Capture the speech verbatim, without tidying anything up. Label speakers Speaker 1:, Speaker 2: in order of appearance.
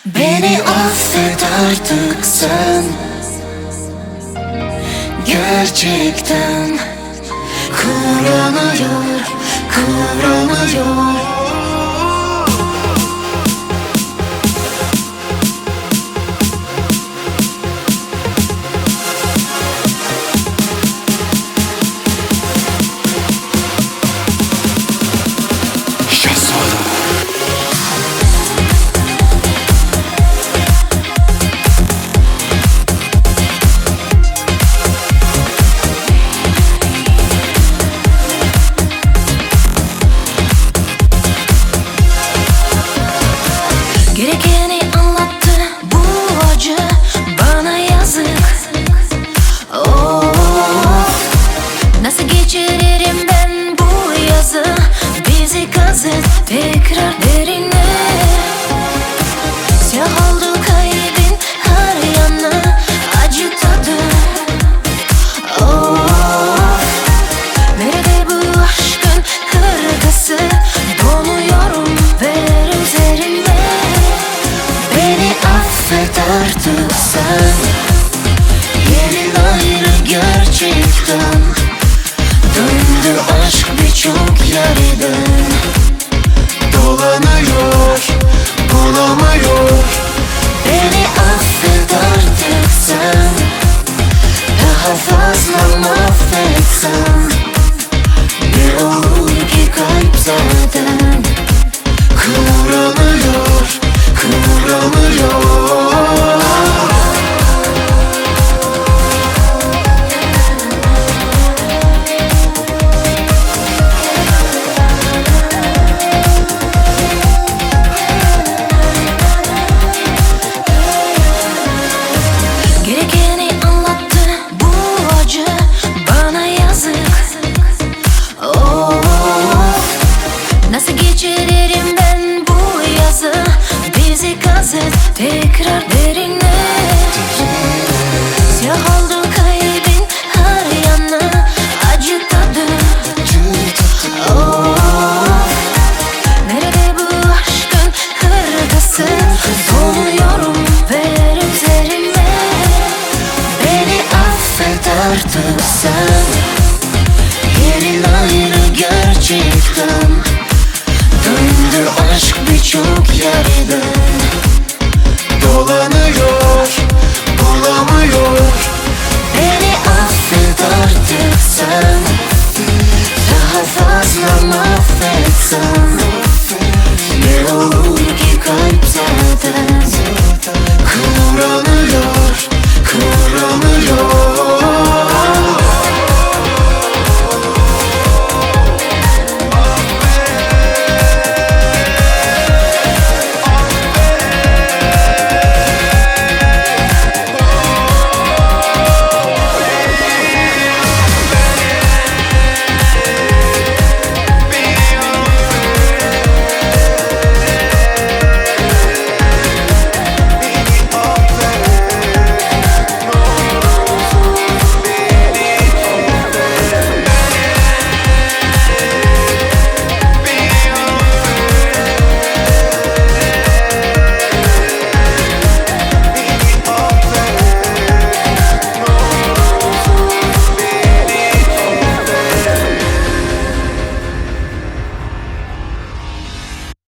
Speaker 1: Beni affet artık sen. Gerçekten kıvranıyor, kıvranıyor.
Speaker 2: Gerekeni anlattı bu acı, bana yazık. Of, nasıl geçiririm ben bu yazı? Bizi kazıt tekrar derine. Siyah oldu kalbin her yanı, acı tadı. Of, nerede bu aşkın hırkası? Donuyorum ver üzerime.
Speaker 1: Beni affet artık sen. Yerin ayrı gerçekten. Döndü aşk birçok yerden. Dolanıyor, bulamıyor. Beni affet artık sen. Daha fazla mahvetsen ne olur ki kalp zaten kıvranıyor, kıvranıyor.
Speaker 2: Gerekeni anlattı bu acı, bana yazık. Of, nasıl geçiririm ben bu yazı? Bizi kazıt tekrar derine. Siyah oldu kalbin her yanı, acı tadı. Of, nerede bu aşkın hırkası? Donuyorum ver üzerime.
Speaker 1: Beni affet artık sen. Yerin ayrı gerçekten. Döndü aşk birçok yerden.